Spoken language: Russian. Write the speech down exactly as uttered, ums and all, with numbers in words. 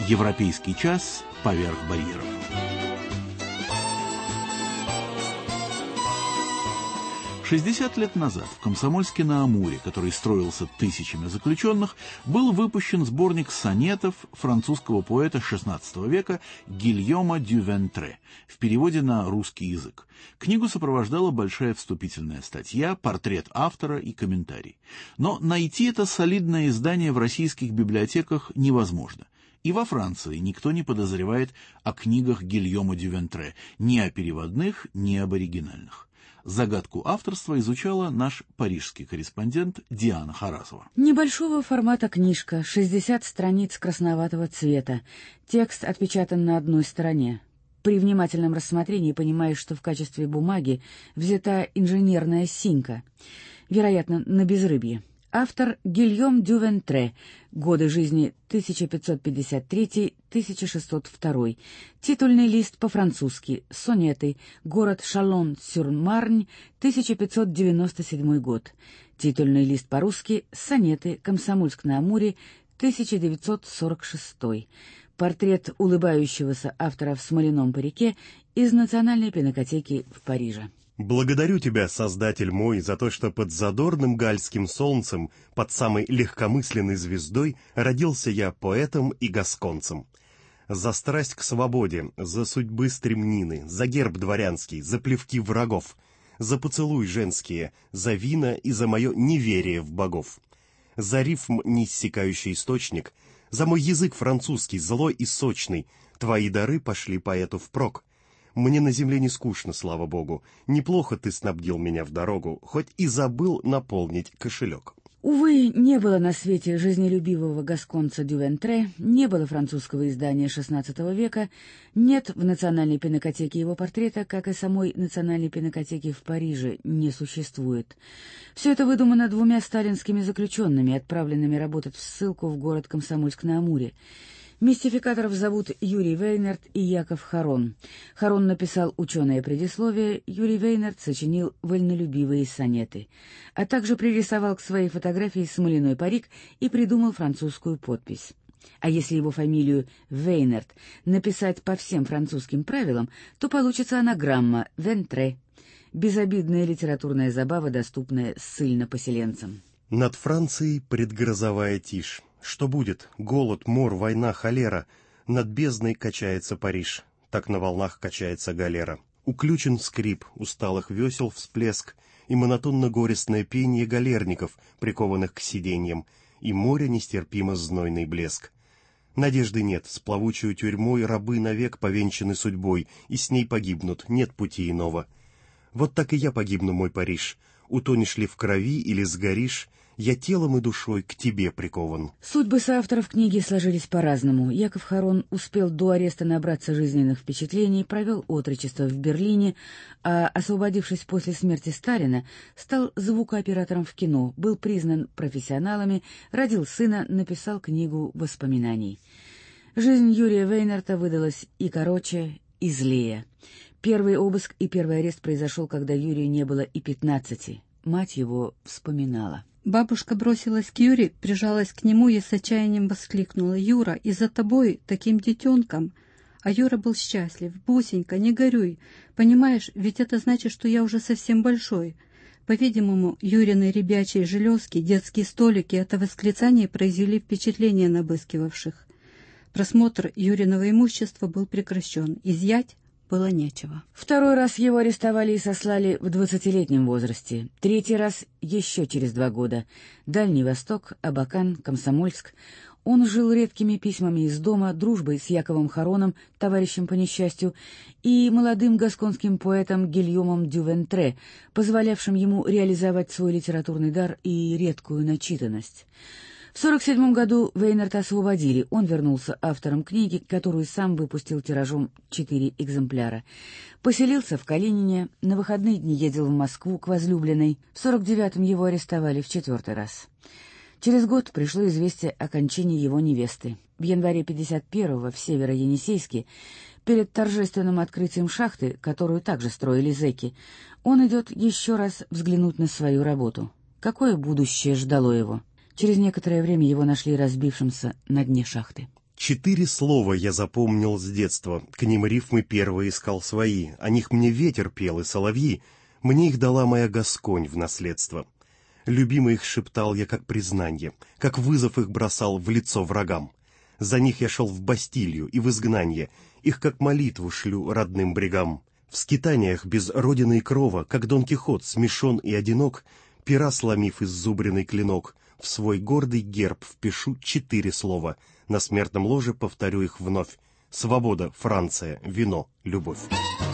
Европейский час поверх барьеров. шестьдесят лет назад в Комсомольске-на-Амуре, который строился тысячами заключенных, был выпущен сборник сонетов французского поэта шестнадцатого века Гильома дю Вентре в переводе на русский язык. Книгу сопровождала большая вступительная статья, портрет автора и комментарий. Но найти это солидное издание в российских библиотеках невозможно. И во Франции никто не подозревает о книгах Гильома дю Вентре, ни о переводных, ни об оригинальных. Загадку авторства изучала наш парижский корреспондент Диана Харасова. Небольшого формата книжка, шестьдесят страниц красноватого цвета. Текст отпечатан на одной стороне. При внимательном рассмотрении понимаешь, что в качестве бумаги взята инженерная синька, вероятно, на безрыбье. Автор Гильом дю Вентре. Годы жизни тысяча пятьсот пятьдесят третий — тысяча шестьсот второй. Титульный лист по-французски. Сонеты. Город Шалон-сюр-Марнь. тысяча пятьсот девяносто седьмой год. Титульный лист по-русски. Сонеты. Комсомольск-на-Амуре. тысяча девятьсот сорок шестой. Портрет улыбающегося автора в смоляном парике из Национальной пинакотеки в Париже. Благодарю тебя, Создатель мой, за то, что под задорным гальским солнцем, под самой легкомысленной звездой родился я поэтом и гасконцем. За страсть к свободе, за судьбы стремнины, за герб дворянский, за плевки врагов, за поцелуй женские, за вина и за мое неверие в богов. За рифм неиссякающий источник, за мой язык французский, злой и сочный, твои дары пошли поэту впрок. Мне на земле не скучно, слава богу. Неплохо ты снабдил меня в дорогу, хоть и забыл наполнить кошелек. Увы, не было на свете жизнелюбивого гасконца дю Вентре, не было французского издания шестнадцатого века, нет в Национальной пинакотеке его портрета, как и самой Национальной пинакотеки в Париже не существует. Все это выдумано двумя сталинскими заключенными, отправленными работать в ссылку в город Комсомольск-на-Амуре. Мистификаторов зовут Юрий Вейнерт и Яков Харон. Харон написал ученое предисловие, Юрий Вейнерт сочинил вольнолюбивые сонеты, а также пририсовал к своей фотографии смоляной парик и придумал французскую подпись. А если его фамилию Вейнерт написать по всем французским правилам, то получится анаграмма «Вентре». Безобидная литературная забава, доступная ссыльно-поселенцам. Над Францией предгрозовая тишь. Что будет? Голод, мор, война, холера. Над бездной качается Париж, так на волнах качается галера. Уключен скрип усталых весел всплеск и монотонно-горестное пение галерников, прикованных к сиденьям, и море нестерпимо знойный блеск. Надежды нет, с плавучей тюрьмой рабы навек повенчаны судьбой, и с ней погибнут, нет пути иного. Вот так и я погибну, мой Париж. Утонешь ли в крови или сгоришь, я телом и душой к тебе прикован. Судьбы соавторов книги сложились по-разному. Яков Харон успел до ареста набраться жизненных впечатлений, провел отрочество в Берлине, а, освободившись после смерти Сталина, стал звукооператором в кино, был признан профессионалами, родил сына, написал книгу воспоминаний. Жизнь Юрия Вейнерта выдалась и короче, и злее. Первый обыск и первый арест произошел, когда Юрию не было и пятнадцати. Мать его вспоминала. Бабушка бросилась к Юре, прижалась к нему и с отчаянием воскликнула: «Юра, и за тобой, таким детенком!» А Юра был счастлив. «Бусенька, не горюй. Понимаешь, ведь это значит, что я уже совсем большой». По-видимому, Юрины ребячие железки, детские столики — это восклицание произвели впечатление на обыскивавших. Просмотр Юриного имущества был прекращен. Изъять было нечего. Второй раз его арестовали и сослали в двадцатилетнем возрасте. Третий раз еще через два года. Дальний Восток, Абакан, Комсомольск. Он жил редкими письмами из дома, дружбой с Яковом Хароном, товарищем по несчастью, и молодым гасконским поэтом Гильомом дю Вентре, позволявшим ему реализовать свой литературный дар и редкую начитанность. В сорок седьмом году Вейнерта освободили, он вернулся автором книги, которую сам выпустил тиражом четыре экземпляра. Поселился в Калинине, на выходные дни ездил в Москву к возлюбленной. В сорок девятом его арестовали в четвертый раз. Через год пришло известие о кончине его невесты. В январе пятьдесят первого в Северо-Енисейске, перед торжественным открытием шахты, которую также строили зэки, он идет еще раз взглянуть на свою работу. Какое будущее ждало его? Через некоторое время его нашли разбившимся на дне шахты. Четыре слова я запомнил с детства, к ним рифмы первые искал свои, о них мне ветер пел и соловьи, мне их дала моя Гасконь в наследство. Любимо их шептал я как признанье, как вызов их бросал в лицо врагам. За них я шел в Бастилию и в изгнанье, их как молитву шлю родным брегам. В скитаниях без родины и крова, как Дон Кихот смешон и одинок, пера сломив иззубренный клинок, в свой гордый герб впишу четыре слова, на смертном ложе повторю их вновь: свобода, Франция, вино, любовь.